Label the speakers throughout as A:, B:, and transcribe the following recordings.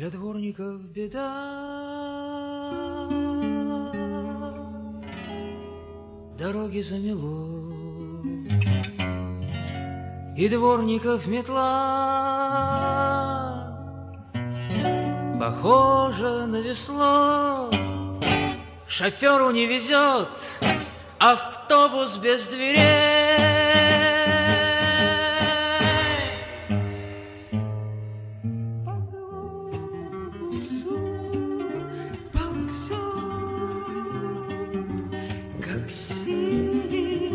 A: Для дворников беда, дороги замело, и дворников метла похожа на весло. Шоферу не везет автобус без дверей. Как синий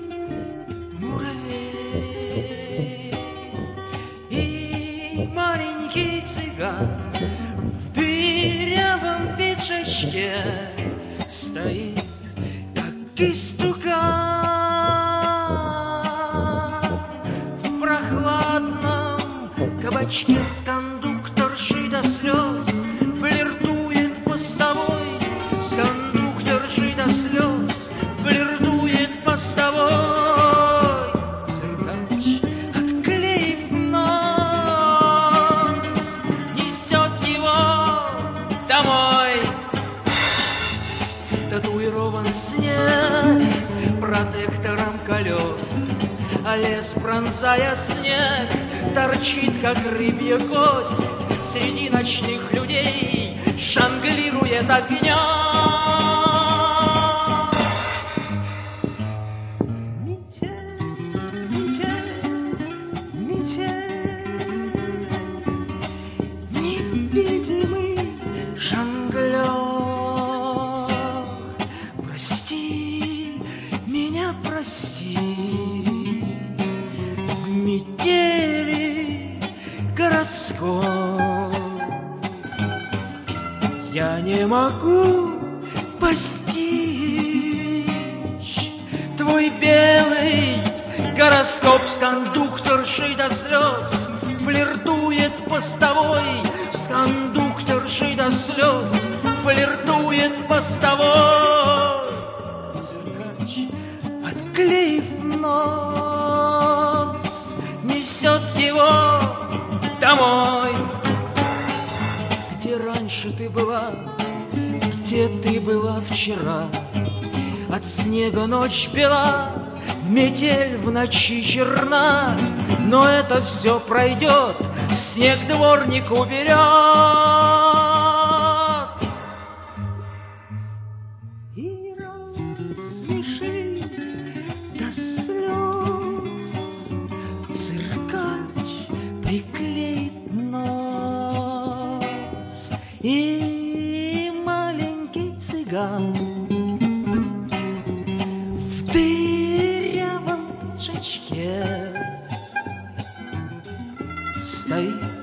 A: муравей, и маленький цыган в дырявом пиджачке стоит, как истукан в прохладном кабачке с кондукторшей до слез флиртует постовой, с кондукторшей до слез флиртует постовой. Циркач, отклеив нос, несет его домой. Татуирован снег протектором колес, а лес, пронзая снег, торчит, как рыбья кость. Среди ночных людей жонглирует огнем. Невидимый жонглер, прости меня, прости, в метели городской я не могу постичь твой белый гороскоп. С кондукторшей до слез флиртует постовой, с кондукторшей до слез флиртует постовой. Циркач, отклеив нос, несет его домой. Где раньше ты была, где ты была вчера? От снега ночь бела, метель в ночи черна, но это все пройдет, снег дворник уберет. И рассмеши до слез, циркач приклеит нос, и маленький цыган в дырявом пиджачке стоит,